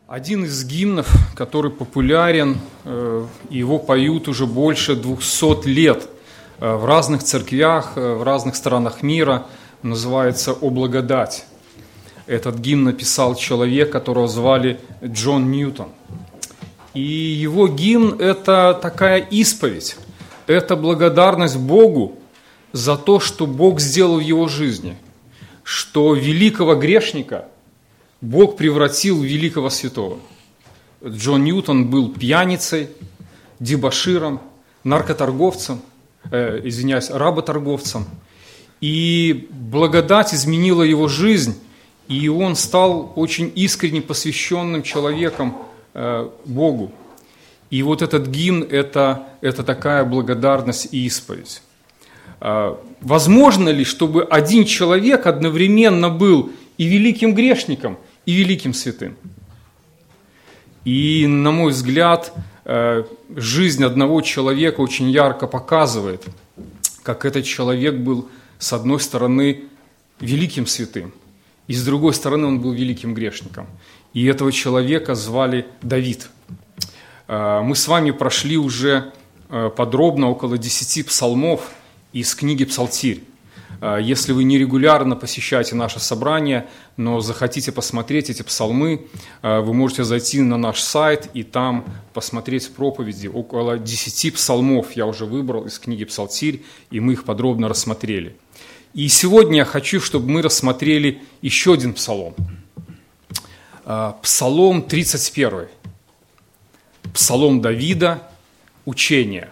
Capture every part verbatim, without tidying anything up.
Один из гимнов, который популярен, его поют уже больше двухсот лет в разных церквях, в разных странах мира, называется «О благодать». Этот гимн написал человек, которого звали Джон Ньютон. И его гимн – это такая исповедь, это благодарность Богу за то, что Бог сделал в его жизни, что великого грешника Бог превратил в великого святого. Джон Ньютон был пьяницей, дебоширом, наркоторговцем, э, извиняюсь, работорговцем. И благодать изменила его жизнь, и он стал очень искренне посвященным человеком э, Богу. И вот этот гимн это, – это такая благодарность и исповедь. Э, возможно ли, чтобы один человек одновременно был и великим грешником, и великим святым? И, на мой взгляд, жизнь одного человека очень ярко показывает, как этот человек был, с одной стороны, великим святым, и с другой стороны, он был великим грешником. И этого человека звали Давид. Мы с вами прошли уже подробно около десяти псалмов из книги «Псалтирь». Если вы нерегулярно посещаете наше собрание, но захотите посмотреть эти псалмы, вы можете зайти на наш сайт и там посмотреть проповеди. Около десяти псалмов я уже выбрал из книги «Псалтирь», и мы их подробно рассмотрели. И сегодня я хочу, чтобы мы рассмотрели еще один псалом. Псалом тридцать первый. Псалом Давида «Учение».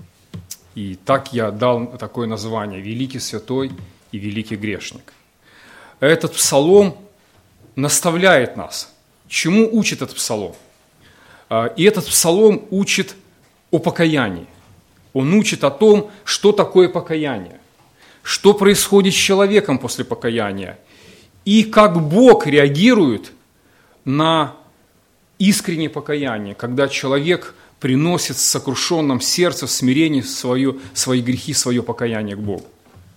И так я дал такое название «Великий святой и великий грешник». Этот псалом наставляет нас. Чему учит этот псалом? И этот псалом учит о покаянии. Он учит о том, что такое покаяние, что происходит с человеком после покаяния, и как Бог реагирует на искреннее покаяние, когда человек приносит в сокрушенном сердце, в смирении свое, свои грехи, свое покаяние к Богу.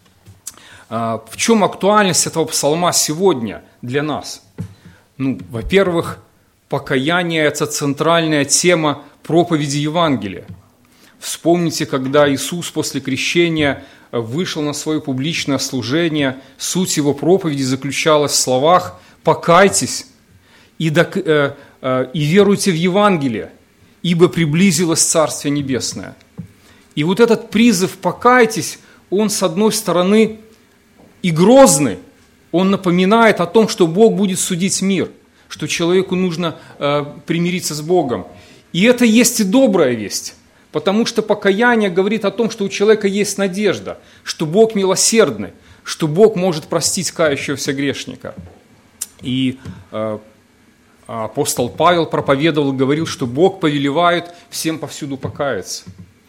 В чем актуальность этого псалма сегодня для нас? Ну, во-первых, покаяние – это центральная тема проповеди Евангелия. Вспомните, когда Иисус после крещения вышел на свое публичное служение, суть его проповеди заключалась в словах «покайтесь и, док- э, э, и веруйте в Евангелие, ибо приблизилось Царствие Небесное». И вот этот призыв «покайтесь», он, с одной стороны, и грозный, он напоминает о том, что Бог будет судить мир, что человеку нужно э, примириться с Богом. И это есть и добрая весть, потому что покаяние говорит о том, что у человека есть надежда, что Бог милосердный, что Бог может простить кающегося грешника. И э, апостол Павел проповедовал и говорил, что Бог повелевает всем повсюду покаяться.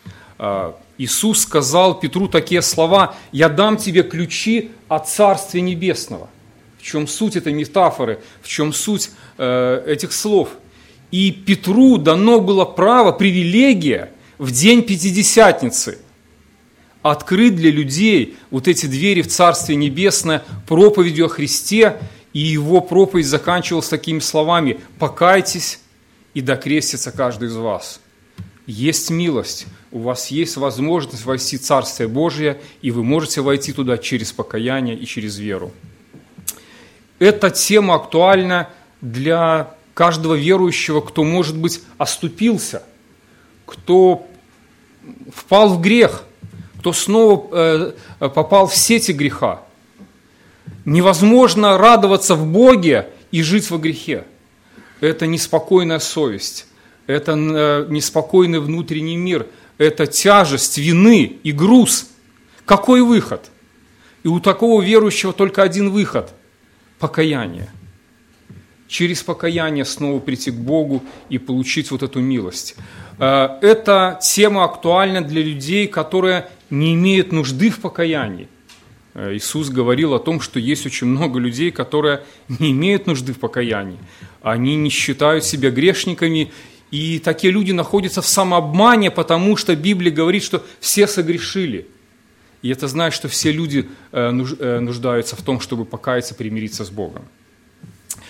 Иисус сказал Петру такие слова: «Я дам тебе ключи от Царствия Небесного». В чем суть этой метафоры, в чем суть э, этих слов? И Петру дано было право, привилегия в день Пятидесятницы открыть для людей вот эти двери в Царствие Небесное проповедью о Христе. И его проповедь заканчивалась такими словами: «Покайтесь, и докрестится каждый из вас». Есть милость, у вас есть возможность войти в Царствие Божие, и вы можете войти туда через покаяние и через веру. Эта тема актуальна для каждого верующего, кто, может быть, оступился, кто впал в грех, кто снова э, попал в сети греха. Невозможно радоваться в Боге и жить во грехе. Это неспокойная совесть, это неспокойный внутренний мир, это тяжесть вины и груз. Какой выход? И у такого верующего только один выход – покаяние. Через покаяние снова прийти к Богу и получить вот эту милость. Эта тема актуальна для людей, которые не имеют нужды в покаянии. Иисус говорил о том, что есть очень много людей, которые не имеют нужды в покаянии. Они не считают себя грешниками, и такие люди находятся в самообмане, потому что Библия говорит, что все согрешили. И это значит, что все люди нуждаются в том, чтобы покаяться, примириться с Богом.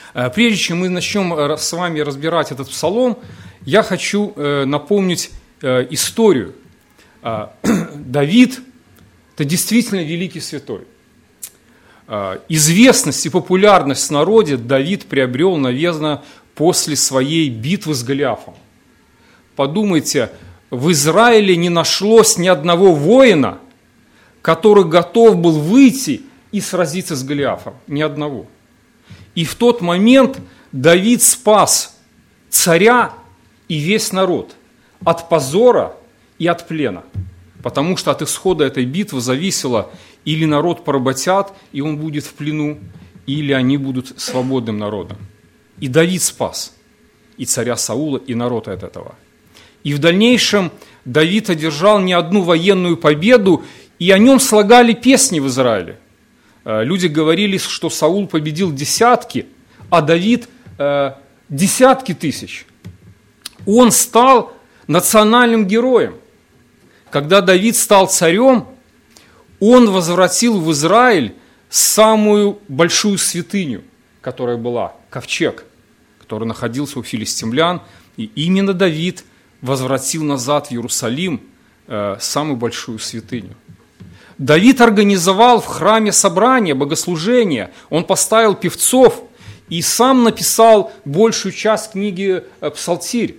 Прежде чем мы начнем с вами разбирать этот псалом, я хочу напомнить историю. Давид – это действительно великий святой. Известность и популярность в народе Давид приобрел, наверное, после своей битвы с Голиафом. Подумайте, в Израиле не нашлось ни одного воина, который готов был выйти и сразиться с Голиафом. Ни одного. И в тот момент Давид спас царя и весь народ от позора и от плена. Потому что от исхода этой битвы зависело, или народ поработят, и он будет в плену, или они будут свободным народом. И Давид спас и царя Саула, и народ от этого. И в дальнейшем Давид одержал не одну военную победу, и о нем слагали песни в Израиле. Люди говорили, что Саул победил десятки, а Давид э, десятки тысяч. Он стал национальным героем. Когда Давид стал царем, он возвратил в Израиль самую большую святыню, которая была, ковчег, который находился у филистимлян. И именно Давид возвратил назад в Иерусалим э, самую большую святыню. Давид организовал в храме собрания, богослужения, он поставил певцов и сам написал большую часть книги «Псалтирь».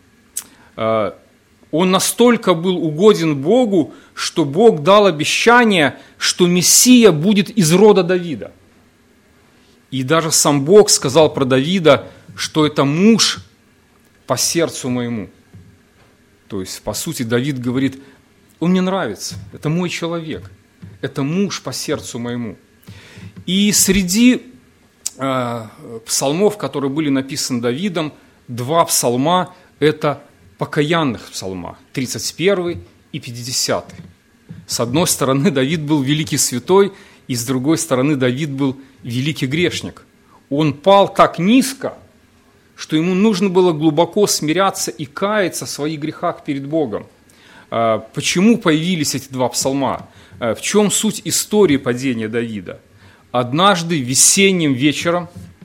Он настолько был угоден Богу, что Бог дал обещание, что Мессия будет из рода Давида. И даже сам Бог сказал про Давида, что это муж по сердцу моему. То есть, по сути, Давид говорит: он мне нравится, это мой человек, это муж по сердцу моему. И среди э, псалмов, которые были написаны Давидом, два псалма – это покаянных псалма, тридцать первый и пятидесятый. С одной стороны, Давид был великий святой, и с другой стороны, Давид был великий грешник. Он пал так низко, что ему нужно было глубоко смиряться и каяться в своих грехах перед Богом. Почему появились эти два псалма? В чем суть истории падения Давида? Однажды весенним вечером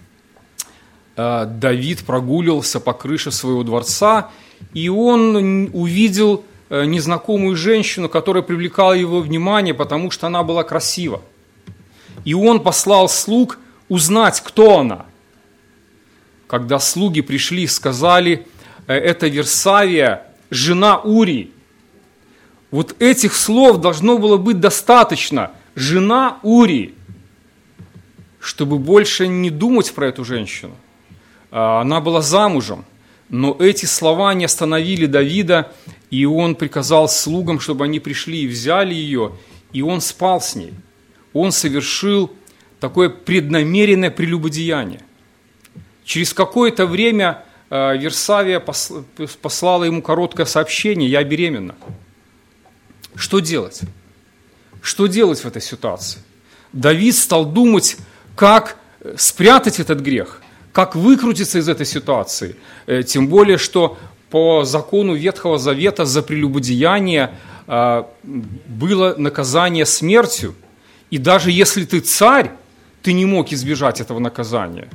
Давид прогуливался по крыше своего дворца, и он увидел незнакомую женщину, которая привлекала его внимание, потому что она была красива. И он послал слуг узнать, кто она. Когда слуги пришли и сказали: это Версавия, жена Урии. Вот этих слов должно было быть достаточно. Жена Урии, чтобы больше не думать про эту женщину. Она была замужем, но эти слова не остановили Давида, и он приказал слугам, чтобы они пришли и взяли ее, и он спал с ней. Он совершил такое преднамеренное прелюбодеяние. Через какое-то время Версавия послала ему короткое сообщение: «Я беременна». Что делать? Что делать в этой ситуации? Давид стал думать, как спрятать этот грех, как выкрутиться из этой ситуации. Тем более, что по закону Ветхого Завета за прелюбодеяние было наказание смертью. И даже если ты царь, ты не мог избежать этого наказания.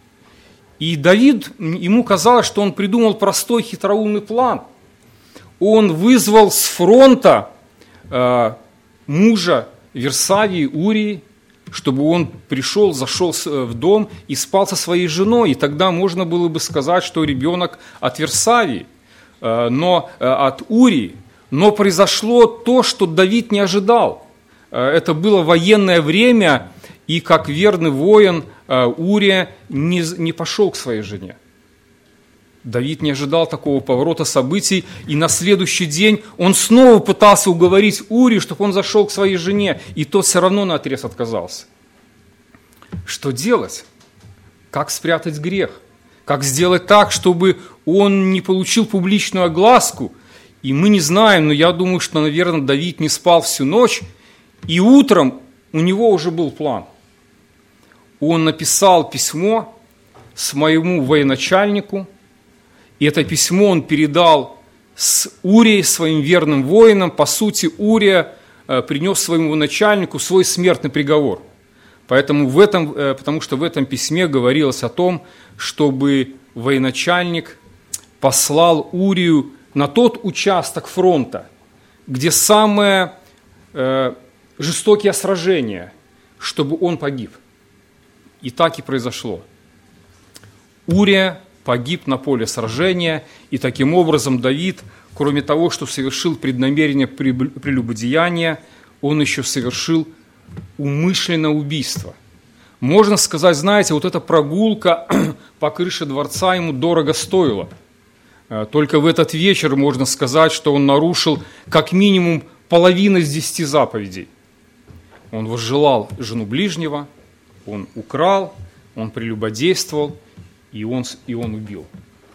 И Давид, ему казалось, что он придумал простой хитроумный план. Он вызвал с фронта э, мужа Версавии, Урии, чтобы он пришел, зашел в дом и спал со своей женой. И тогда можно было бы сказать, что ребенок от Версавии, э, но, э, от Урии. Но произошло то, что Давид не ожидал. Э, это было военное время, и как верный воин Урия не, не пошел к своей жене. Давид не ожидал такого поворота событий, и на следующий день он снова пытался уговорить Урию, чтобы он зашел к своей жене, и тот все равно наотрез отказался. Что делать? Как спрятать грех? Как сделать так, чтобы он не получил публичную огласку? И мы не знаем, но я думаю, что, наверное, Давид не спал всю ночь, и утром у него уже был план. Он написал письмо своему военачальнику, и это письмо он передал с Урией, своим верным воинам. По сути, Урия принес своему начальнику свой смертный приговор. Поэтому в этом, потому что в этом письме говорилось о том, чтобы военачальник послал Урию на тот участок фронта, где самые э, жестокие сражения, чтобы он погиб. И так и произошло. Урия погиб на поле сражения, и таким образом Давид, кроме того, что совершил преднамеренное прелюбодеяние, он еще совершил умышленное убийство. Можно сказать, знаете, вот эта прогулка по крыше дворца ему дорого стоила. Только в этот вечер можно сказать, что он нарушил как минимум половину из десяти заповедей. Он возжелал жену ближнего, он украл, он прелюбодействовал, и он, и он убил.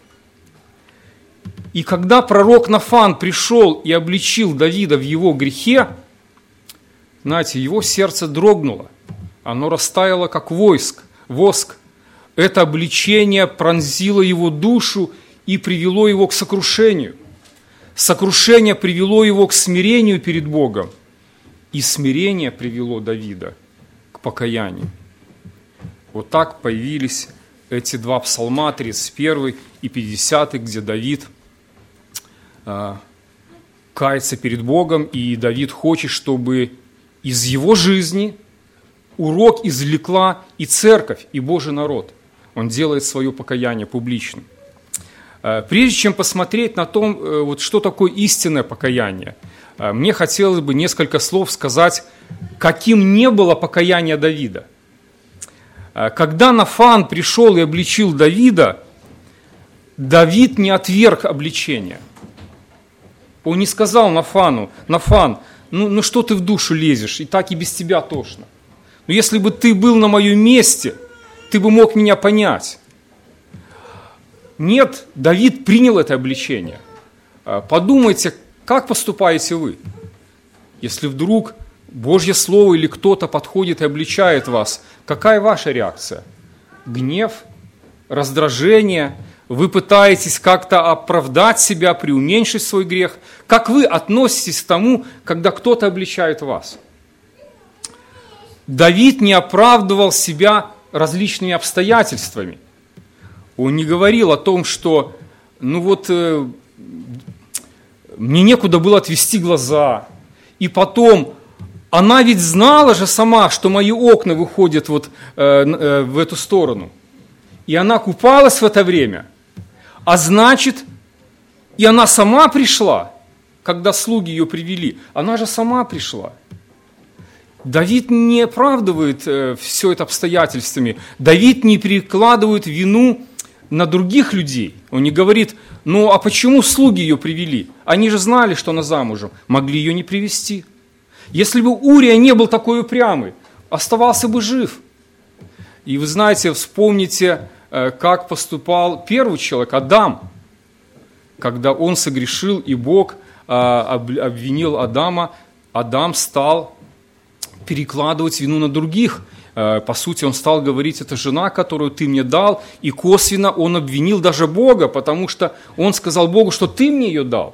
И когда пророк Нафан пришел и обличил Давида в его грехе, знаете, его сердце дрогнуло, оно растаяло, как войск, воск. Это обличение пронзило его душу и привело его к сокрушению. Сокрушение привело его к смирению перед Богом, и смирение привело Давида к покаянию. Вот так появились эти два псалма, тридцать первый и пятидесятый, где Давид э, кается перед Богом, и Давид хочет, чтобы из его жизни урок извлекла и церковь, и Божий народ. Он делает свое покаяние публичным. Э, прежде чем посмотреть на то, э, вот, что такое истинное покаяние, э, мне хотелось бы несколько слов сказать, каким не было покаяние Давида. Когда Нафан пришел и обличил Давида, Давид не отверг обличение. Он не сказал Нафану: Нафан, ну, ну что ты в душу лезешь, и так и без тебя тошно. Но если бы ты был на моем месте, ты бы мог меня понять. Нет, Давид принял это обличение. Подумайте, как поступаете вы, если вдруг Божье Слово или кто-то подходит и обличает вас, какая ваша реакция? Гнев, раздражение? Вы пытаетесь как-то оправдать себя, преуменьшить свой грех? Как вы относитесь к тому, когда кто-то обличает вас? Давид не оправдывал себя различными обстоятельствами. Он не говорил о том, что ну вот, э, мне некуда было отвести глаза, и потом... Она ведь знала же сама, что мои окна выходят вот э, э, в эту сторону. И она купалась в это время. А значит, и она сама пришла, когда слуги ее привели. Она же сама пришла. Давид не оправдывает э, все это обстоятельствами. Давид не перекладывает вину на других людей. Он не говорит: ну а почему слуги ее привели? Они же знали, что она замужем. Могли ее не привести. Если бы Урия не был такой упрямый, оставался бы жив. И вы знаете, вспомните, как поступал первый человек, Адам, когда он согрешил, и Бог обвинил Адама. Адам стал перекладывать вину на других. По сути, он стал говорить: это жена, которую ты мне дал, и косвенно он обвинил даже Бога, потому что он сказал Богу, что ты мне ее дал.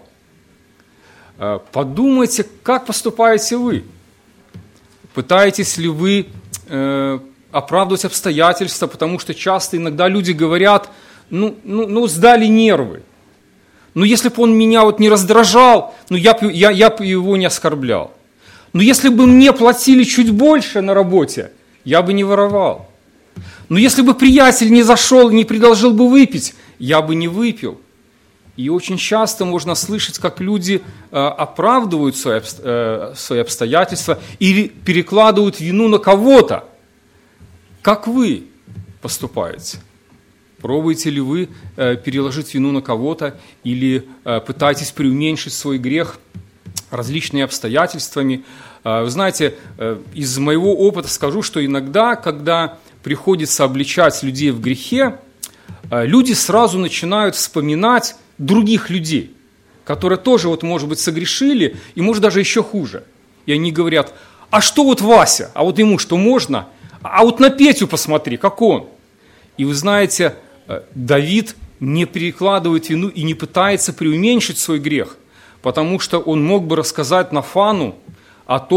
Подумайте, как поступаете вы. Пытаетесь ли вы э, оправдывать обстоятельства, потому что часто иногда люди говорят: ну, ну, ну сдали нервы. Ну, если бы он меня вот не раздражал, ну, я бы я, я его не оскорблял. Но если бы мне платили чуть больше на работе, я бы не воровал. Но если бы приятель не зашел и не предложил бы выпить, я бы не выпил. И очень часто можно слышать, как люди э, оправдывают свои, э, свои обстоятельства или перекладывают вину на кого-то. Как вы поступаете? Пробуете ли вы э, переложить вину на кого-то или э, пытаетесь преуменьшить свой грех различными обстоятельствами? Э, вы знаете, э, из моего опыта скажу, что иногда, когда приходится обличать людей в грехе, э, люди сразу начинают вспоминать других людей, которые тоже, вот, может быть, согрешили, и, может, даже еще хуже. И они говорят: а что вот Вася, а вот ему что можно? А вот на Петю посмотри, как он. И вы знаете, Давид не перекладывает вину и не пытается преуменьшить свой грех, потому что он мог бы рассказать Нафану о том,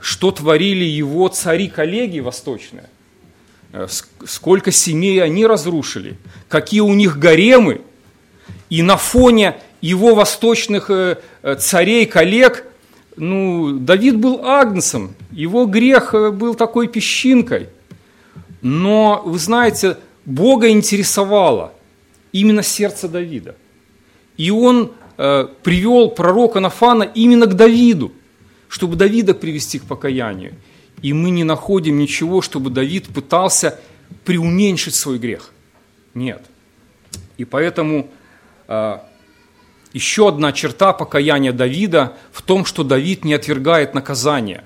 что творили его цари-коллеги восточные, сколько семей они разрушили, какие у них гаремы, и на фоне его восточных царей, коллег, ну, Давид был агнцем, его грех был такой песчинкой. Но, вы знаете, Бога интересовало именно сердце Давида. И он э, привел пророка Нафана именно к Давиду, чтобы Давида привести к покаянию. И мы не находим ничего, чтобы Давид пытался преуменьшить свой грех. Нет. И поэтому э, еще одна черта покаяния Давида в том, что Давид не отвергает наказание.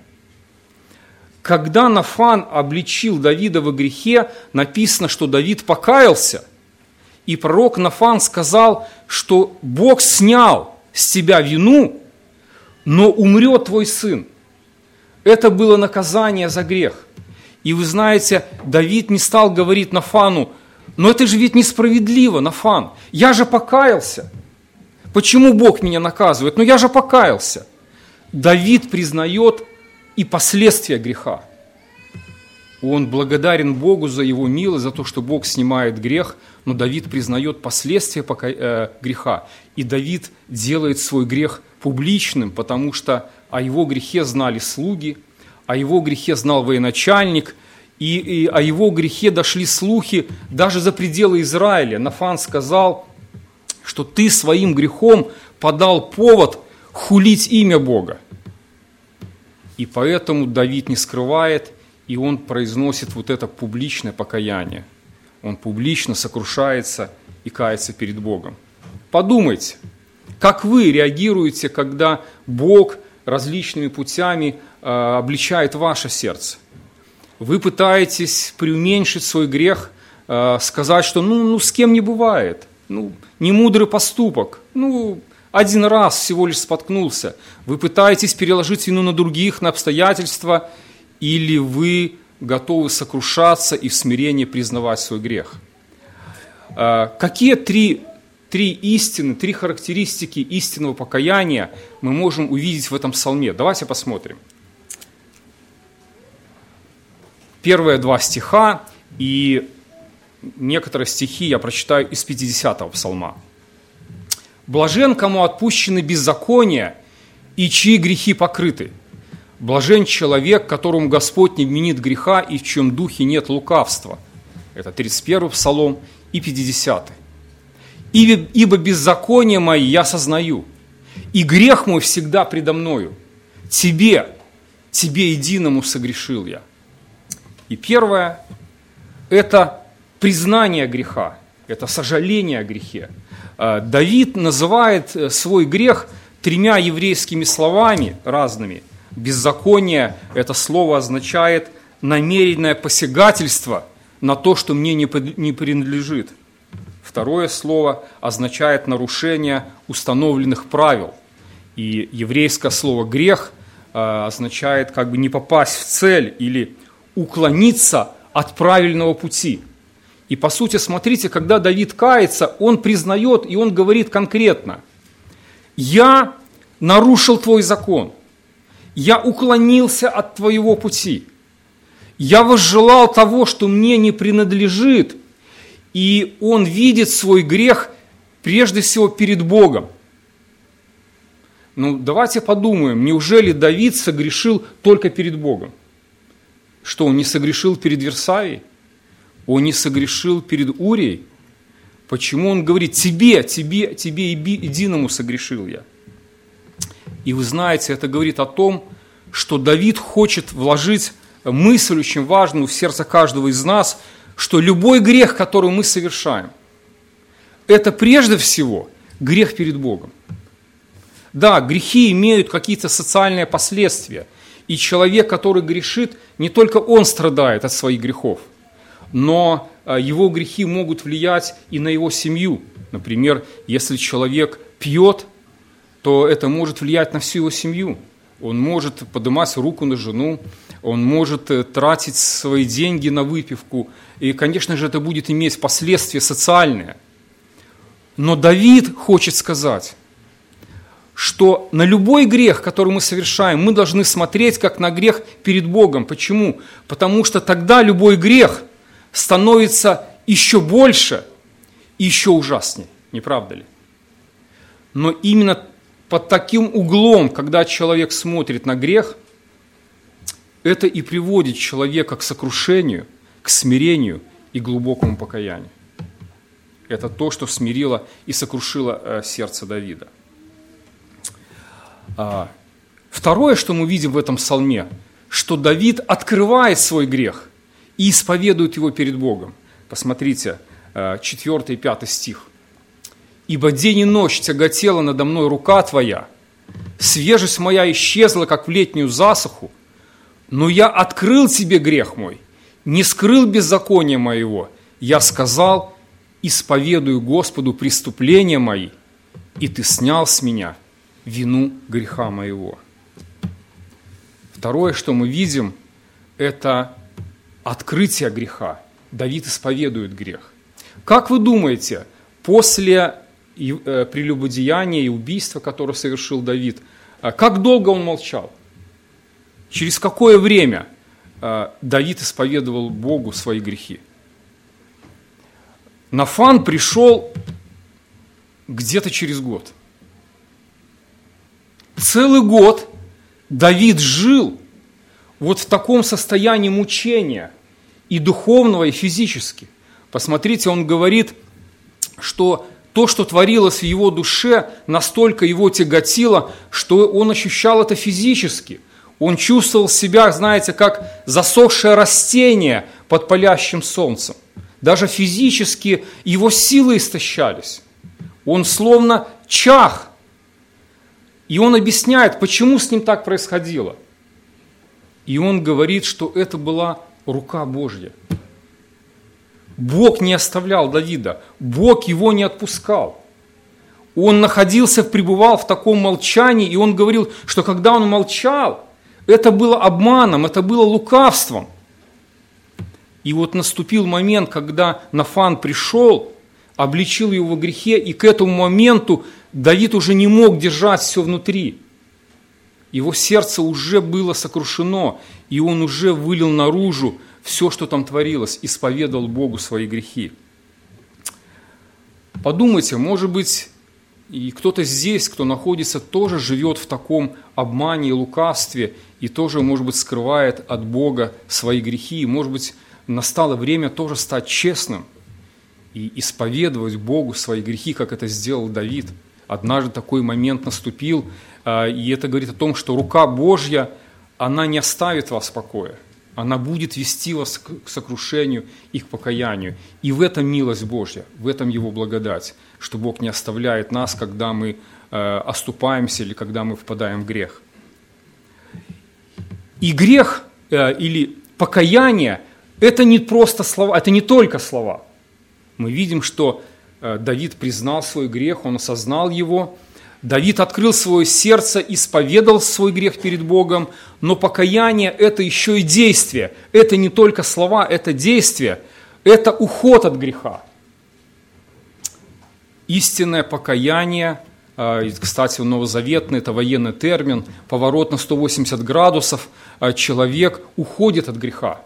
Когда Нафан обличил Давида во грехе, написано, что Давид покаялся, и пророк Нафан сказал, что Бог снял с тебя вину, но умрет твой сын. Это было наказание за грех. И вы знаете, Давид не стал говорить Нафану, но это же ведь несправедливо, Нафан, я же покаялся. Почему Бог меня наказывает? Ну я же покаялся. Давид признает и последствия греха. Он благодарен Богу за его милость, за то, что Бог снимает грех, но Давид признает последствия пока, э, греха. И Давид делает свой грех публичным, потому что о его грехе знали слуги, о его грехе знал военачальник, и, и о его грехе дошли слухи даже за пределы Израиля. Нафан сказал, что ты своим грехом подал повод хулить имя Бога. И поэтому Давид не скрывает, и он произносит вот это публичное покаяние. Он публично сокрушается и кается перед Богом. Подумайте, как вы реагируете, когда Бог различными путями э, обличает ваше сердце? Вы пытаетесь преуменьшить свой грех, э, сказать, что ну, ну с кем не бывает, ну немудрый поступок, ну один раз всего лишь споткнулся. Вы пытаетесь переложить вину на других, на обстоятельства, или вы готовы сокрушаться и в смирении признавать свой грех? Какие три, три истины, три характеристики истинного покаяния мы можем увидеть в этом псалме? Давайте посмотрим. Первые два стиха и некоторые стихи я прочитаю из пятидесятого псалма. «Блажен, кому отпущены беззакония, и чьи грехи покрыты. Блажен человек, которому Господь не вменит греха, и в чьем духе нет лукавства». Это тридцать первый псалом и пятидесятый. «Ибо беззаконие мои я сознаю, и грех мой всегда предо мною. Тебе, тебе единому согрешил я». И первое – это признание греха, это сожаление о грехе. Давид называет свой грех тремя еврейскими словами разными. Беззаконие – это слово означает намеренное посягательство на то, что мне не принадлежит. Второе слово означает нарушение установленных правил. И еврейское слово «грех» означает как бы не попасть в цель или уклониться от правильного пути. И по сути, смотрите, когда Давид кается, он признает и он говорит конкретно: «Я нарушил твой закон, я уклонился от твоего пути, я возжелал того, что мне не принадлежит». И он видит свой грех прежде всего перед Богом. Ну, давайте подумаем, неужели Давид согрешил только перед Богом? Что, он не согрешил перед Версавией? Он не согрешил перед Урией? Почему он говорит: тебе, тебе, тебе единому согрешил я? И вы знаете, это говорит о том, что Давид хочет вложить мысль очень важную в сердце каждого из нас, что любой грех, который мы совершаем, это прежде всего грех перед Богом. Да, грехи имеют какие-то социальные последствия, и человек, который грешит, не только он страдает от своих грехов, но его грехи могут влиять и на его семью. Например, если человек пьет, то это может влиять на всю его семью. Он может поднимать руку на жену, он может тратить свои деньги на выпивку, и, конечно же, это будет иметь последствия социальные. Но Давид хочет сказать, что на любой грех, который мы совершаем, мы должны смотреть как на грех перед Богом. Почему? Потому что тогда любой грех становится еще больше и еще ужаснее. Не правда ли? Но именно под таким углом, когда человек смотрит на грех, это и приводит человека к сокрушению, к смирению и глубокому покаянию. Это то, что смирило и сокрушило сердце Давида. Второе, что мы видим в этом псалме, что Давид открывает свой грех и исповедует его перед Богом. Посмотрите, четвёртый и пятый стих. «Ибо день и ночь тяготела надо мной рука Твоя, свежесть моя исчезла, как в летнюю засуху, но я открыл Тебе грех мой, не скрыл беззакония моего. Я сказал, исповедую Господу преступления мои, и Ты снял с меня вину греха моего». Второе, что мы видим, это открытие греха. Давид исповедует грех. Как вы думаете, после прелюбодеяния и убийства, которое совершил Давид, как долго он молчал? Через какое время Давид исповедовал Богу свои грехи? Нафан пришел где-то через год. Целый год Давид жил вот в таком состоянии мучения, и духовного, и физически. Посмотрите, он говорит, что то, что творилось в его душе, настолько его тяготило, что он ощущал это физически. Он чувствовал себя, знаете, как засохшее растение под палящим солнцем. Даже физически его силы истощались. Он словно чах. И он объясняет, почему с ним так происходило. И он говорит, что это была рука Божья. Бог не оставлял Давида, Бог его не отпускал. Он находился, пребывал в таком молчании, и он говорил, что когда он молчал, это было обманом, это было лукавством. И вот наступил момент, когда Нафан пришел, обличил его во грехе, и к этому моменту Давид уже не мог держать все внутри. Его сердце уже было сокрушено, и он уже вылил наружу все, что там творилось, исповедал Богу свои грехи. Подумайте, может быть, и кто-то здесь, кто находится, тоже живет в таком обмане и лукавстве, и тоже, может быть, скрывает от Бога свои грехи. И, может быть, настало время тоже стать честным и исповедовать Богу свои грехи, как это сделал Давид. Однажды такой момент наступил, и это говорит о том, что рука Божья, она не оставит вас в покое. Она будет вести вас к сокрушению и к покаянию. И в этом милость Божья, в этом Его благодать, что Бог не оставляет нас, когда мы э, оступаемся или когда мы впадаем в грех. И грех э, или покаяние – это не просто слова, это не только слова. Мы видим, что э, Давид признал свой грех, он осознал его. Давид открыл свое сердце, исповедал свой грех перед Богом, но покаяние – это еще и действие. Это не только слова, это действие, это уход от греха. Истинное покаяние, кстати, новозаветный, это военный термин, поворот на сто восемьдесят градусов, человек уходит от греха.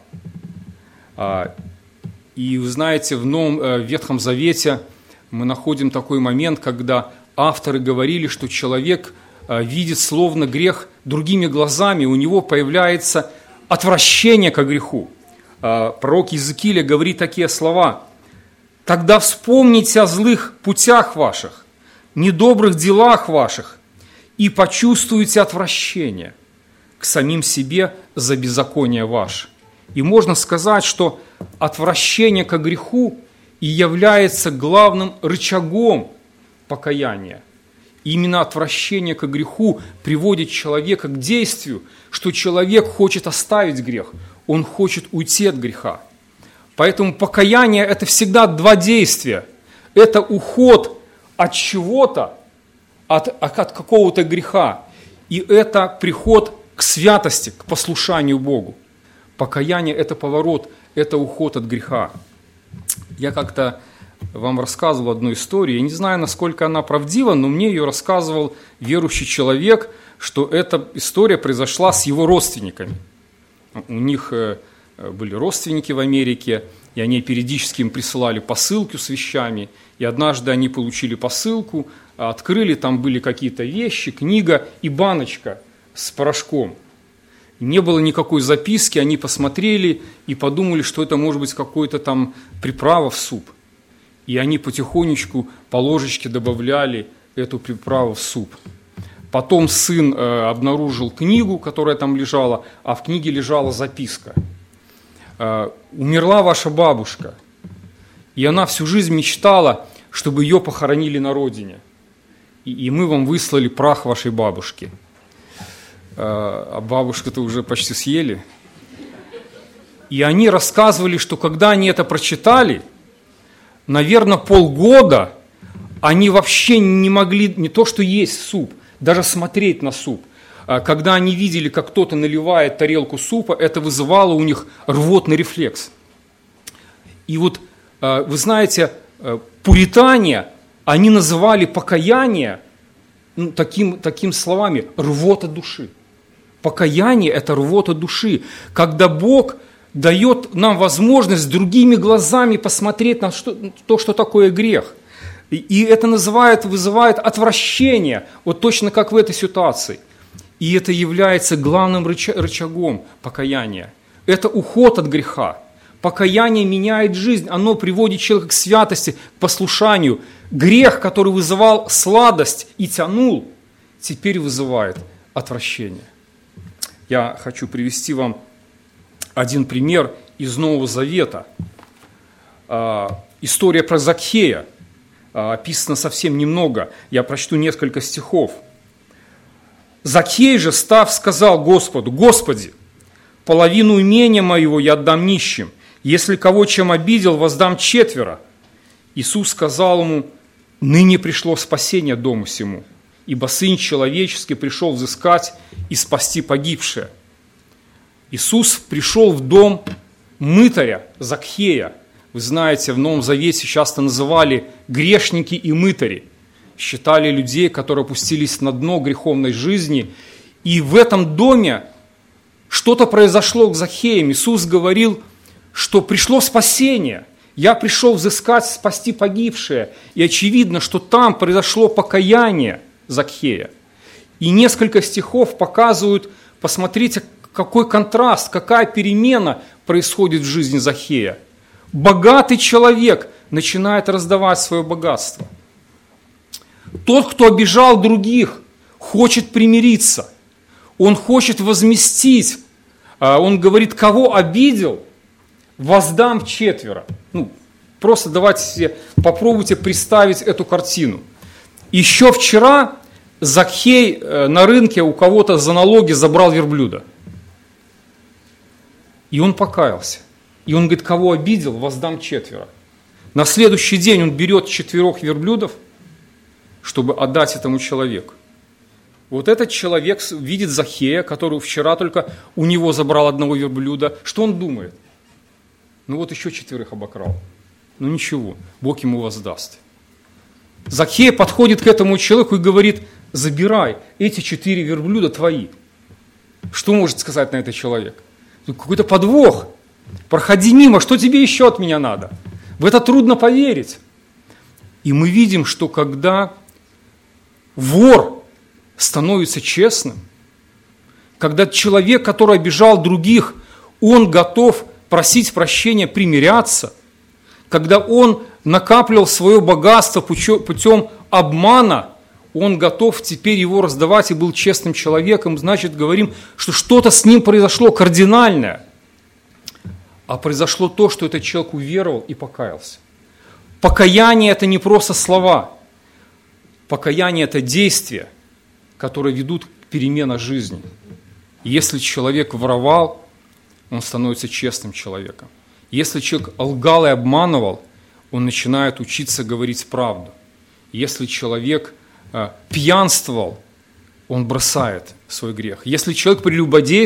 И вы знаете, в Новом в Ветхом Завете мы находим такой момент, когда авторы говорили, что человек видит словно грех другими глазами, у него появляется отвращение к греху. Пророк Иезекииля говорит такие слова: «Тогда вспомните о злых путях ваших, недобрых делах ваших, и почувствуйте отвращение к самим себе за беззаконие ваше». И можно сказать, что отвращение к греху и является главным рычагом покаяния. Именно отвращение к греху приводит человека к действию, что человек хочет оставить грех, он хочет уйти от греха. Поэтому покаяние – это всегда два действия. Это уход от чего-то, от, от какого-то греха, и это приход к святости, к послушанию Богу. Покаяние – это поворот, это уход от греха. Я как-то вам рассказывал одну историю. Я не знаю, насколько она правдива, но мне ее рассказывал верующий человек, что эта история произошла с его родственниками. У них были родственники в Америке, и они периодически им присылали посылку с вещами. И однажды они получили посылку, открыли, там были какие-то вещи, книга и баночка с порошком. Не было никакой записки, они посмотрели и подумали, что это может быть какой-то там приправа в суп. И они потихонечку по ложечке добавляли эту приправу в суп. Потом сын э, обнаружил книгу, которая там лежала, а в книге лежала записка. Э, «Умерла ваша бабушка, и она всю жизнь мечтала, чтобы ее похоронили на родине, и, и мы вам выслали прах вашей бабушки». Э, а бабушку-то уже почти съели. И они рассказывали, что когда они это прочитали, наверное, полгода они вообще не могли не то что есть суп, даже смотреть на суп. Когда они видели, как кто-то наливает тарелку супа, это вызывало у них рвотный рефлекс. И вот, вы знаете, пуритане, они называли покаяние ну, таким, таким словами «рвота души». Покаяние – это рвота души, когда Бог дает нам возможность другими глазами посмотреть на что, то, что такое грех. И это называет, вызывает отвращение, вот точно как в этой ситуации. И это является главным рычагом покаяния. Это уход от греха. Покаяние меняет жизнь, оно приводит человека к святости, к послушанию. Грех, который вызывал сладость и тянул, теперь вызывает отвращение. Я хочу привести вам один пример из Нового Завета. История про Закхея. Описано совсем немного. Я прочту несколько стихов. «Закхей же, став, сказал Господу: Господи, половину имения моего я отдам нищим. Если кого чем обидел, воздам четверо». Иисус сказал ему: «Ныне пришло спасение дому сему, ибо Сын Человеческий пришел взыскать и спасти погибшее». Иисус пришел в дом мытаря Закхея. Вы знаете, в Новом Завете часто называли грешники и мытари. Считали людей, которые опустились на дно греховной жизни. И в этом доме что-то произошло с Закхеем. Иисус говорил, что пришло спасение. Я пришел взыскать, спасти погибшее. И очевидно, что там произошло покаяние Закхея. И несколько стихов показывают, посмотрите, какой контраст, какая перемена происходит в жизни Закхея. Богатый человек начинает раздавать свое богатство. Тот, кто обижал других, хочет примириться. Он хочет возместить. Он говорит, кого обидел, воздам четверо. Ну, просто давайте себе, попробуйте представить эту картину. Еще вчера Закхей на рынке у кого-то за налоги забрал верблюда. И он покаялся. И он говорит, кого обидел, воздам четверо. На следующий день он берет четверых верблюдов, чтобы отдать этому человеку. Вот этот человек видит Закхея, который вчера только у него забрал одного верблюда. Что он думает? Ну вот еще четверых обокрал. Ну ничего, Бог ему воздаст. Закхей подходит к этому человеку и говорит, забирай, эти четыре верблюда твои. Что может сказать на это человек? Какой-то подвох. Проходи мимо, что тебе еще от меня надо? В это трудно поверить. И мы видим, что когда вор становится честным, когда человек, который обижал других, он готов просить прощения, примиряться, когда он накапливал свое богатство путем обмана, он готов теперь его раздавать и был честным человеком, значит, говорим, что что-то с ним произошло кардинальное. А произошло то, что этот человек уверовал и покаялся. Покаяние – это не просто слова. Покаяние – это действия, которые ведут к перемене жизни. Если человек воровал, он становится честным человеком. Если человек лгал и обманывал, он начинает учиться говорить правду. Если человек э, пьянствовал, он бросает свой грех. Если человек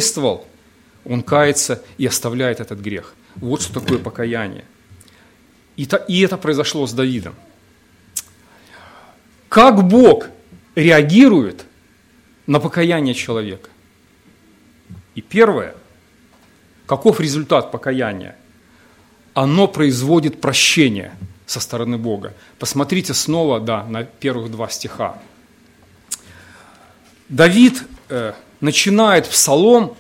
прелюбодействовал, он кается и оставляет этот грех. Вот что такое покаяние. И это произошло с Давидом. Как Бог реагирует на покаяние человека? И первое, каков результат покаяния? Оно производит прощение со стороны Бога. Посмотрите снова, да, на первых два стиха. Давид э, начинает псалом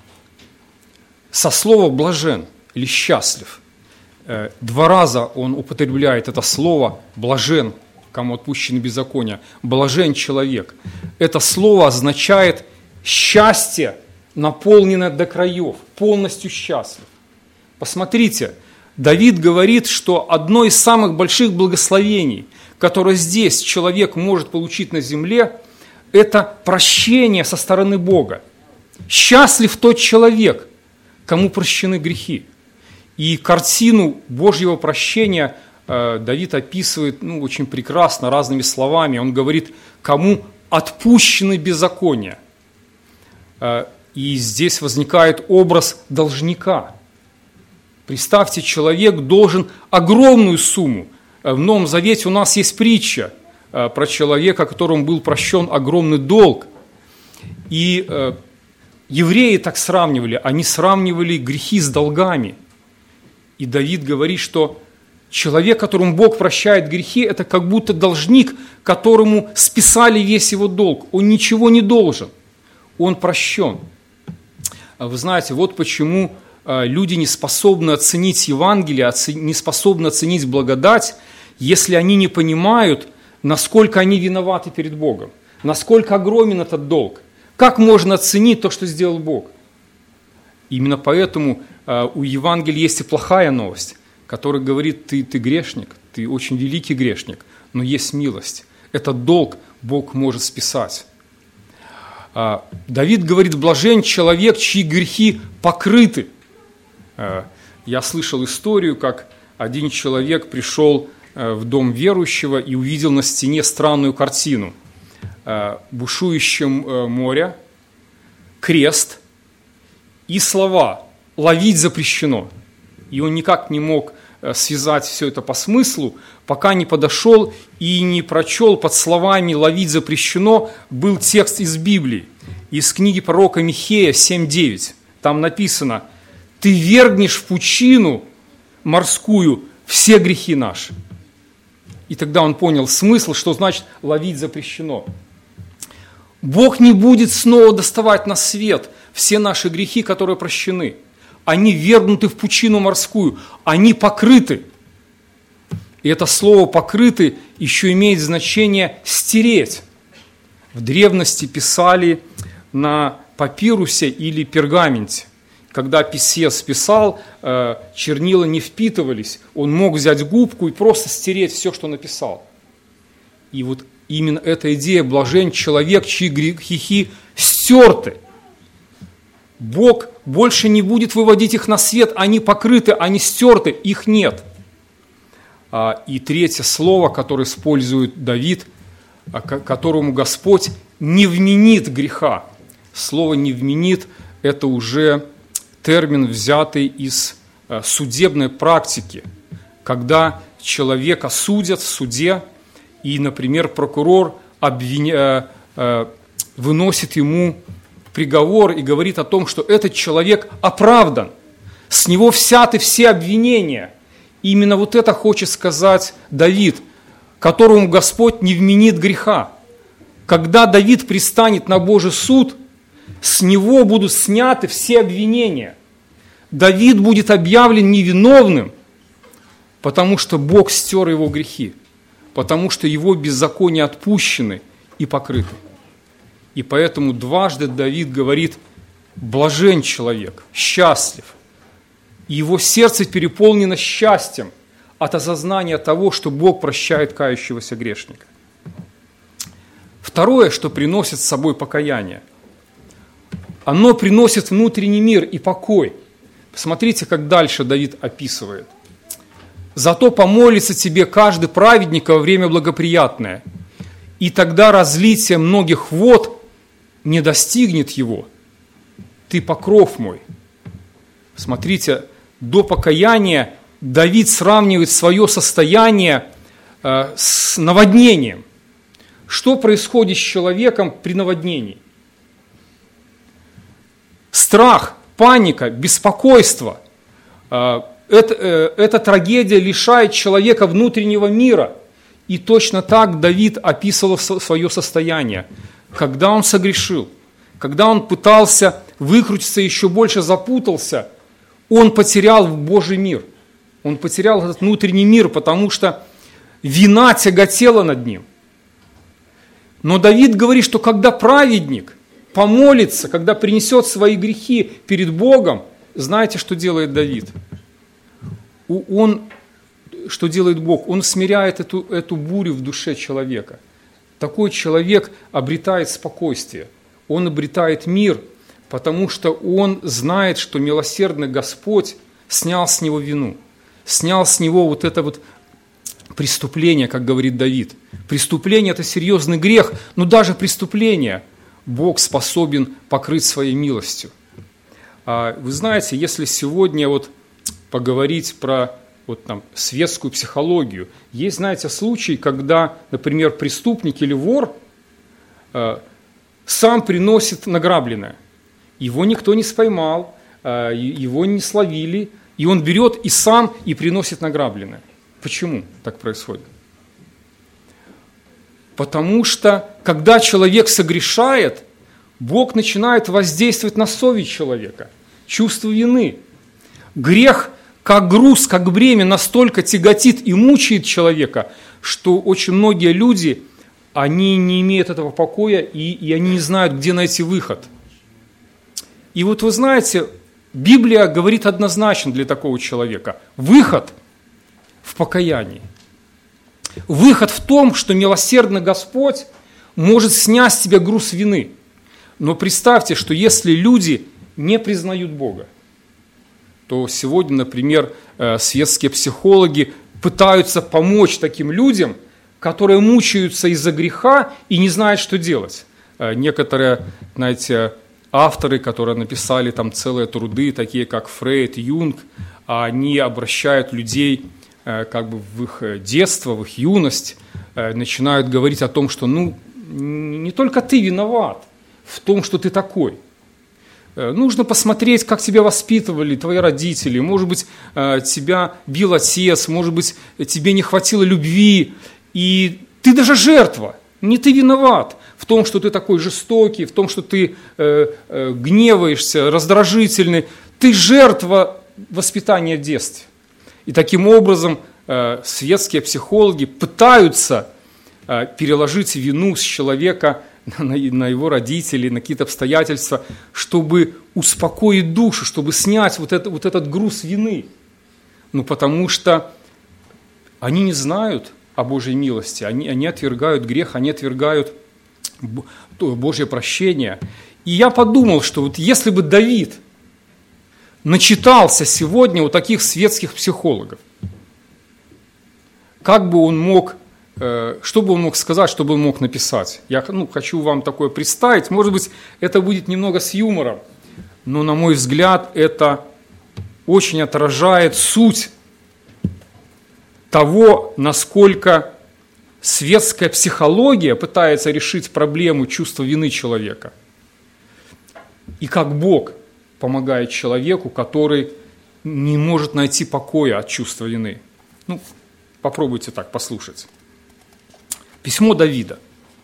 со слова «блажен» или «счастлив». Э, два раза он употребляет это слово «блажен», кому отпущены беззакония. «Блажен человек». Это слово означает счастье, наполненное до краев, полностью счастлив. Посмотрите, Давид говорит, что одно из самых больших благословений, которое здесь человек может получить на земле, это прощение со стороны Бога. Счастлив тот человек, кому прощены грехи. И картину Божьего прощения э, Давид описывает ну, очень прекрасно, разными словами. Он говорит, кому отпущены беззакония. Э, и здесь возникает образ должника. Представьте, человек должен огромную сумму. В Новом Завете у нас есть притча про человека, которому был прощен огромный долг. И э, евреи так сравнивали, они сравнивали грехи с долгами. И Давид говорит, что человек, которому Бог прощает грехи, это как будто должник, которому списали весь его долг. Он ничего не должен, он прощен. Вы знаете, вот почему люди не способны оценить Евангелие, не способны оценить благодать, если они не понимают, насколько они виноваты перед Богом, насколько огромен этот долг. Как можно оценить то, что сделал Бог? Именно поэтому у Евангелия есть и плохая новость, которая говорит, ты, ты грешник, ты очень великий грешник, но есть милость. Этот долг Бог может списать. Давид говорит, блажен человек, чьи грехи покрыты. Я слышал историю, как один человек пришел в дом верующего и увидел на стене странную картину. Бушующее море, крест и слова «ловить запрещено». И он никак не мог связать все это по смыслу, пока не подошел и не прочел под словами «ловить запрещено» был текст из Библии, из книги пророка Михея семь девять. Там написано «Ты вергнешь в пучину морскую все грехи наши». И тогда он понял смысл, что значит «ловить запрещено». Бог не будет снова доставать на свет все наши грехи, которые прощены. Они вергнуты в пучину морскую, они покрыты. И это слово «покрыты» еще имеет значение «стереть». В древности писали на папирусе или пергаменте. Когда писец писал, чернила не впитывались, он мог взять губку и просто стереть все, что написал. И вот именно эта идея «блажен человек, чьи грехи стерты». Бог больше не будет выводить их на свет, они покрыты, они стерты, их нет. И третье слово, которое использует Давид, которому Господь не вменит греха. Слово «не вменит» – это уже термин, взятый из судебной практики, когда человека судят в суде, и, например, прокурор обвиня... выносит ему приговор и говорит о том, что этот человек оправдан, с него взяты все обвинения. И именно вот это хочет сказать Давид, которому Господь не вменит греха. Когда Давид пристанет на Божий суд, с него будут сняты все обвинения. Давид будет объявлен невиновным, потому что Бог стер его грехи, потому что его беззакония отпущены и покрыты. И поэтому дважды Давид говорит: блажен человек, счастлив. И его сердце переполнено счастьем от осознания того, что Бог прощает кающегося грешника. Второе, что приносит с собой покаяние, оно приносит внутренний мир и покой. Посмотрите, как дальше Давид описывает. «Зато помолится тебе каждый праведник во время благоприятное, и тогда разлитие многих вод не достигнет его. Ты покров мой». Смотрите, до покаяния Давид сравнивает свое состояние э, с наводнением. Что происходит с человеком при наводнении? Страх, паника, беспокойство. Э, это, э, эта трагедия лишает человека внутреннего мира. И точно так Давид описывал свое состояние. Когда он согрешил, когда он пытался выкрутиться, еще больше запутался, он потерял Божий мир. Он потерял этот внутренний мир, потому что вина тяготела над ним. Но Давид говорит, что когда праведник помолится, когда принесет свои грехи перед Богом, знаете, что делает Давид? Он... Что делает Бог? Он смиряет эту, эту бурю в душе человека. Такой человек обретает спокойствие, он обретает мир, потому что он знает, что милосердный Господь снял с него вину, снял с него вот это вот преступление, как говорит Давид. Преступление – это серьезный грех, но даже преступление Бог способен покрыть своей милостью. Вы знаете, если сегодня вот поговорить про вот там светскую психологию. Есть, знаете, случаи, когда, например, преступник или вор э, сам приносит награбленное. Его никто не споймал, э, его не словили, и он берет и сам и приносит награбленное. Почему так происходит? Потому что, когда человек согрешает, Бог начинает воздействовать на совесть человека, чувство вины. Грех как груз, как бремя настолько тяготит и мучает человека, что очень многие люди, они не имеют этого покоя, и, и они не знают, где найти выход. И вот вы знаете, Библия говорит однозначно для такого человека: выход в покаянии. Выход в том, что милосердный Господь может снять с тебя груз вины. Но представьте, что если люди не признают Бога, то сегодня, например, светские психологи пытаются помочь таким людям, которые мучаются из-за греха и не знают, что делать. Некоторые, знаете, авторы, которые написали там целые труды, такие как Фрейд, Юнг, они обращают людей как бы в их детство, в их юность, начинают говорить о том, что ну, не только ты виноват в том, что ты такой. Нужно посмотреть, как тебя воспитывали твои родители. Может быть, тебя бил отец, может быть, тебе не хватило любви. И ты даже жертва, не ты виноват в том, что ты такой жестокий, в том, что ты э, э, гневаешься, раздражительный. Ты жертва воспитания в детстве. И таким образом э, светские психологи пытаются э, переложить вину с человека на, на его родителей, на какие-то обстоятельства, чтобы успокоить душу, чтобы снять вот, это, вот этот груз вины. Ну, потому что они не знают о Божьей милости, они, они отвергают грех, они отвергают Божье прощение. И я подумал, что вот если бы Давид начитался сегодня у таких светских психологов, как бы он мог, что бы он мог сказать, что бы он мог написать? Я ну, хочу вам такое представить. Может быть, это будет немного с юмором, но, на мой взгляд, это очень отражает суть того, насколько светская психология пытается решить проблему чувства вины человека. И как Бог помогает человеку, который не может найти покоя от чувства вины. Ну, попробуйте так послушать. Письмо Давида.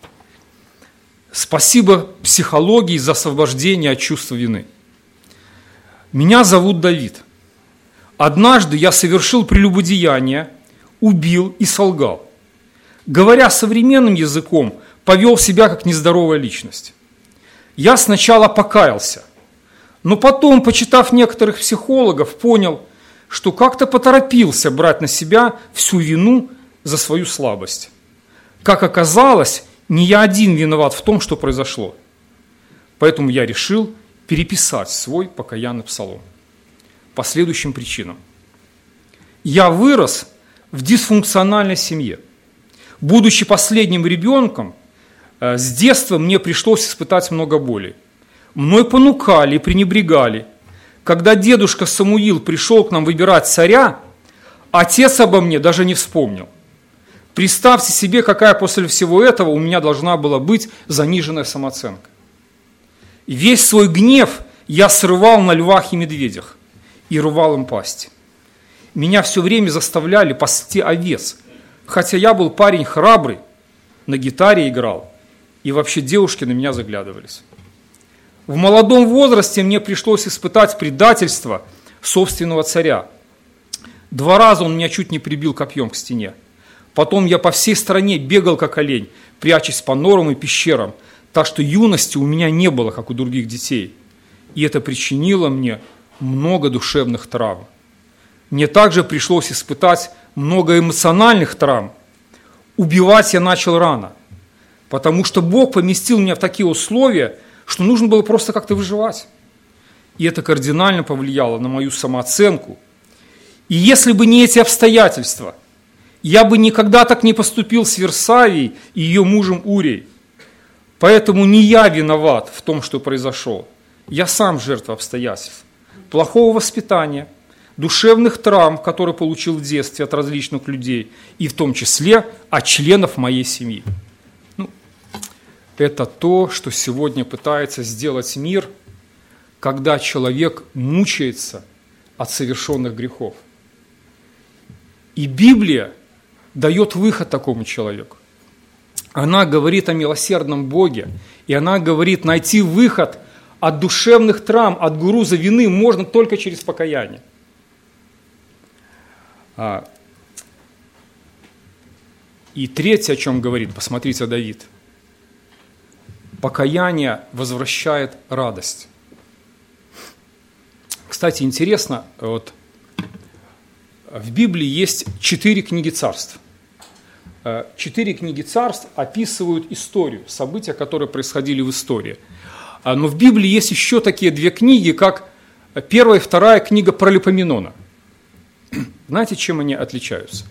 Спасибо психологии за освобождение от чувства вины. Меня зовут Давид. Однажды я совершил прелюбодеяние, убил и солгал. Говоря современным языком, повел себя как нездоровая личность. Я сначала покаялся, но потом, почитав некоторых психологов, понял, что как-то поторопился брать на себя всю вину за свою слабость. Как оказалось, не я один виноват в том, что произошло. Поэтому я решил переписать свой покаянный псалом. По следующим причинам. Я вырос в дисфункциональной семье. Будучи последним ребенком, с детства мне пришлось испытать много боли. Мной понукали и пренебрегали. Когда дедушка Самуил пришел к нам выбирать царя, Отец обо мне даже не вспомнил. Представьте себе, какая после всего этого у меня должна была быть заниженная самооценка. И весь свой гнев я срывал на львах и медведях и рвал им пасти. Меня все время заставляли пасти овец, хотя я был парень храбрый, на гитаре играл, и вообще девушки на меня заглядывались. В молодом возрасте мне пришлось испытать предательство собственного царя. Два раза он меня чуть не прибил копьем к стене. Потом я по всей стране бегал, как олень, прячась по норам и пещерам, так что юности у меня не было, как у других детей. И это причинило мне много душевных травм. Мне также пришлось испытать много эмоциональных травм. Убивать я начал рано, потому что Бог поместил меня в такие условия, что нужно было просто как-то выживать. И это кардинально повлияло на мою самооценку. И если бы не эти обстоятельства, я бы никогда так не поступил с Версавией и ее мужем Урией. Поэтому не я виноват в том, что произошло. Я сам жертва обстоятельств, плохого воспитания, душевных травм, которые получил в детстве от различных людей, и в том числе от членов моей семьи. Ну, это то, что сегодня пытается сделать мир, когда человек мучается от совершенных грехов. И Библия дает выход такому человеку. Она говорит о милосердном Боге, и она говорит, найти выход от душевных травм, от груза вины можно только через покаяние. И третье, о чем говорит, посмотрите, Давид. Покаяние возвращает радость. Кстати, интересно, вот в Библии есть четыре книги царств. Четыре книги царств описывают историю, события, которые происходили в истории. Но в Библии есть еще такие две книги, как первая и вторая книга Паралипоменона. Знаете, чем они отличаются?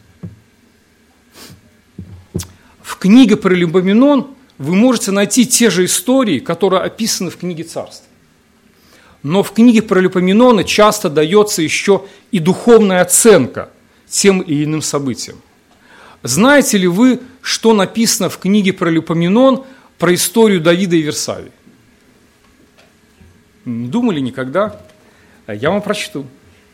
В книге Паралипоменон вы можете найти те же истории, которые описаны в книге царств. Но в книге Паралипоменона часто дается еще и духовная оценка тем или иным событиям. Знаете ли вы, что написано в книге Паралипоменон про историю Давида и Версавии? Не думали никогда? Я вам прочту.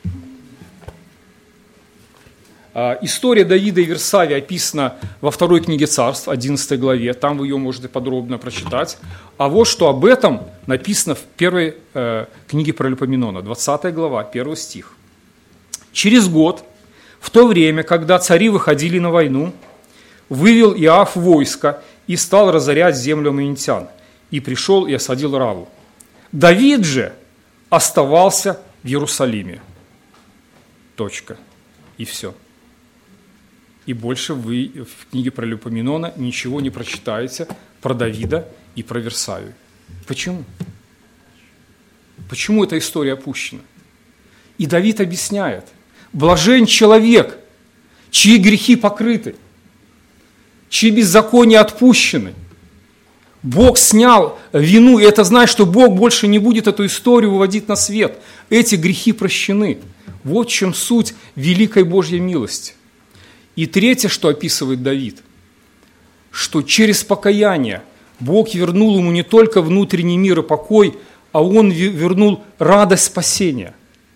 История Давида и Версавии описана во второй книге царств, одиннадцатой главе, там вы ее можете подробно прочитать. А вот что об этом написано в первой э, книге Паралипоменона, двадцатая глава, первый стих. «Через год, в то время, когда цари выходили на войну, вывел Иоав войско и стал разорять землю аммонитян, и пришел и осадил Раву. Давид же оставался в Иерусалиме». Точка. И все. И больше вы в книге Паралипоменона ничего не прочитаете про Давида и про Версавию. Почему? Почему эта история опущена? И Давид объясняет: блажен человек, чьи грехи покрыты, чьи беззакония отпущены. Бог снял вину, и это значит, что Бог больше не будет эту историю выводить на свет. Эти грехи прощены. Вот в чем суть великой Божьей милости. И третье, что описывает Давид, что через покаяние Бог вернул ему не только внутренний мир и покой, а Он вернул радость спасения.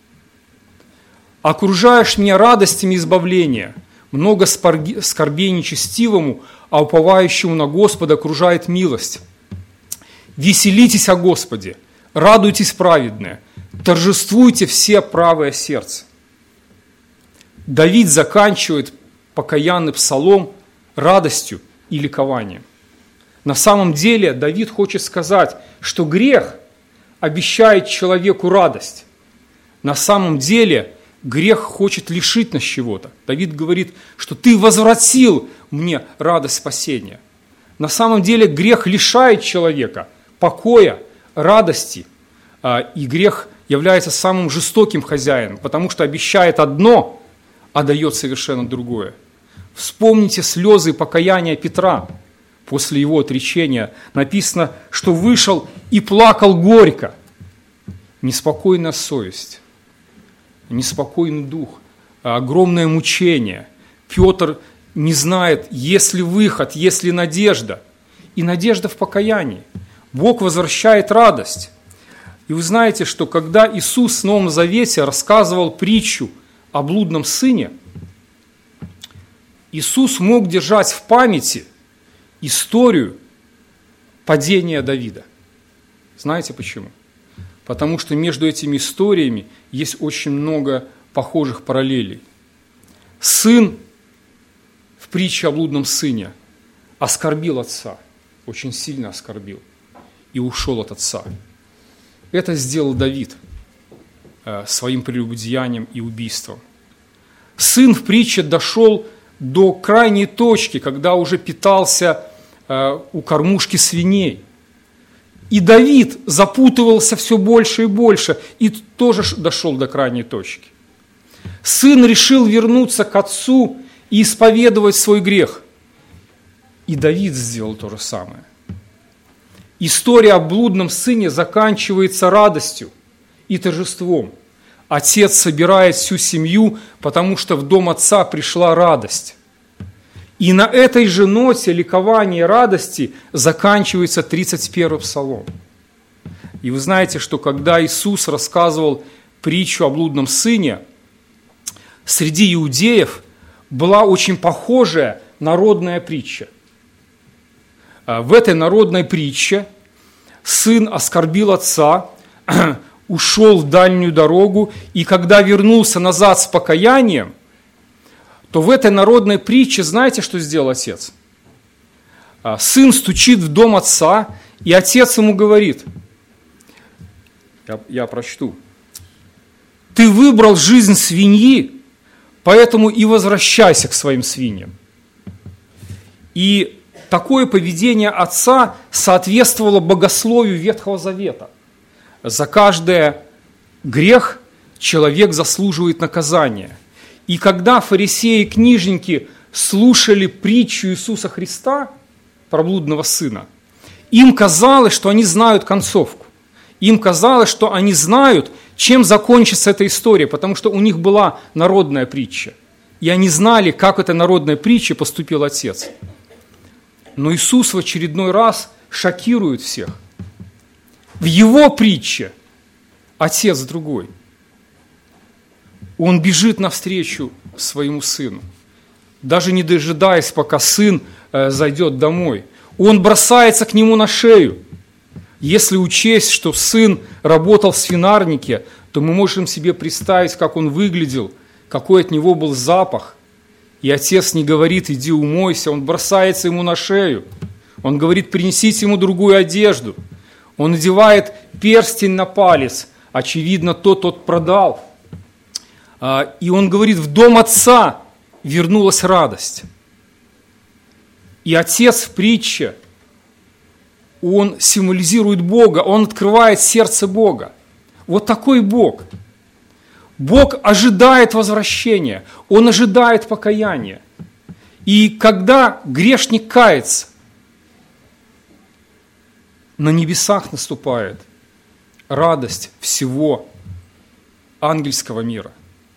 «Окружаешь меня радостями избавления, много скорбей нечестивому, а уповающему на Господа окружает милость. Веселитесь о Господе, радуйтесь праведные, торжествуйте все правое сердце». Давид заканчивает покаянный псалом радостью и ликованием. На самом деле Давид хочет сказать, что грех обещает человеку радость. На самом деле грех хочет лишить нас чего-то. Давид говорит, что ты возвратил мне радость спасения. На самом деле грех лишает человека покоя, радости. И грех является самым жестоким хозяином, потому что обещает одно, а дает совершенно другое. Вспомните слезы покаяния Петра после его отречения. Написано, что вышел и плакал горько. Неспокойная совесть, неспокойный дух, огромное мучение. Петр не знает, есть ли выход, есть ли надежда. И надежда в покаянии. Бог возвращает радость. И вы знаете, что когда Иисус в Новом Завете рассказывал притчу о блудном сыне, Иисус мог держать в памяти историю падения Давида. Знаете почему? Потому что между этими историями есть очень много похожих параллелей. Сын в притче о блудном сыне оскорбил отца, очень сильно оскорбил, и ушел от отца. Это сделал Давид э, своим прелюбодеянием и убийством. Сын в притче дошел до крайней точки, когда уже питался э, у кормушки свиней. И Давид запутывался все больше и больше, и тоже дошел до крайней точки. Сын решил вернуться к отцу и исповедовать свой грех. И Давид сделал то же самое. История о блудном сыне заканчивается радостью и торжеством. Отец собирает всю семью, потому что в дом отца пришла радость. И на этой же ноте ликования и радости заканчивается тридцать первый псалом. И вы знаете, что когда Иисус рассказывал притчу о блудном сыне, среди иудеев была очень похожая народная притча. В этой народной притче сын оскорбил отца, ушел в дальнюю дорогу, и когда вернулся назад с покаянием, то в этой народной притче, знаете, что сделал отец? Сын стучит в дом отца, и отец ему говорит, я, я прочту, «Ты выбрал жизнь свиньи, поэтому и возвращайся к своим свиньям». И такое поведение отца соответствовало богословию Ветхого Завета. За каждый грех человек заслуживает наказания. И когда фарисеи и книжники слушали притчу Иисуса Христа про блудного сына, им казалось, что они знают концовку. Им казалось, что они знают, чем закончится эта история, потому что у них была народная притча. И они знали, как эта народная притча поступил отец. Но Иисус в очередной раз шокирует всех. В его притче отец другой. Он бежит навстречу своему сыну, даже не дожидаясь, пока сын э, зайдет домой. Он бросается к нему на шею. Если учесть, что сын работал в свинарнике, то мы можем себе представить, как он выглядел, какой от него был запах. И отец не говорит, иди умойся, он бросается ему на шею. Он говорит, принесите ему другую одежду. Он надевает перстень на палец, очевидно, тот тот продал. И он говорит, в дом отца вернулась радость. И отец в притче, он символизирует Бога, он открывает сердце Бога. Вот такой Бог. Бог ожидает возвращения, Он ожидает покаяния. И когда грешник кается, на небесах наступает радость всего ангельского мира.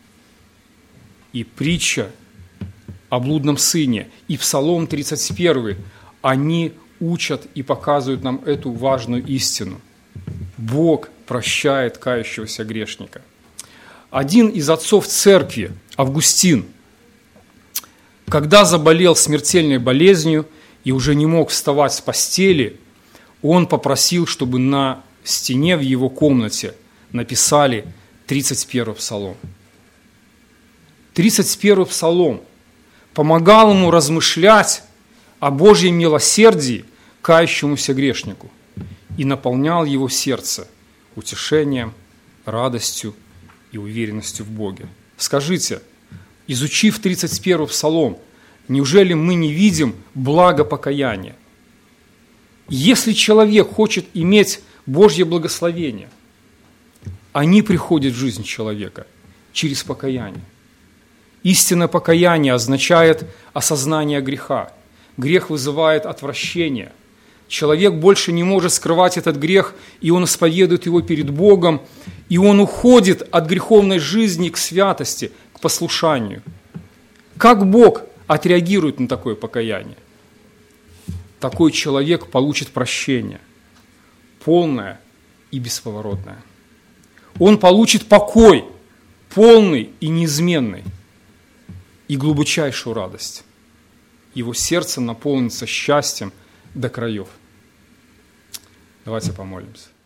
И притча о блудном сыне, и Псалом тридцать один, они учат и показывают нам эту важную истину. Бог прощает кающегося грешника. Один из отцов церкви, Августин, когда заболел смертельной болезнью и уже не мог вставать с постели, он попросил, чтобы на стене в его комнате написали тридцать первый псалом. тридцать первый псалом помогал ему размышлять о Божьем милосердии кающемуся грешнику и наполнял его сердце утешением, радостью и уверенностью в Боге. Скажите, изучив тридцать первый псалом, неужели мы не видим блага покаяния? Если человек хочет иметь Божье благословение, они приходят в жизнь человека через покаяние. Истинное покаяние означает осознание греха. Грех вызывает отвращение. Человек больше не может скрывать этот грех, и он исповедует его перед Богом, и он уходит от греховной жизни к святости, к к послушанию. Как Бог отреагирует на такое покаяние? Такой человек получит прощение, полное и бесповоротное. Он получит покой, полный и неизменный, и глубочайшую радость. Его сердце наполнится счастьем до краев. Давайте помолимся.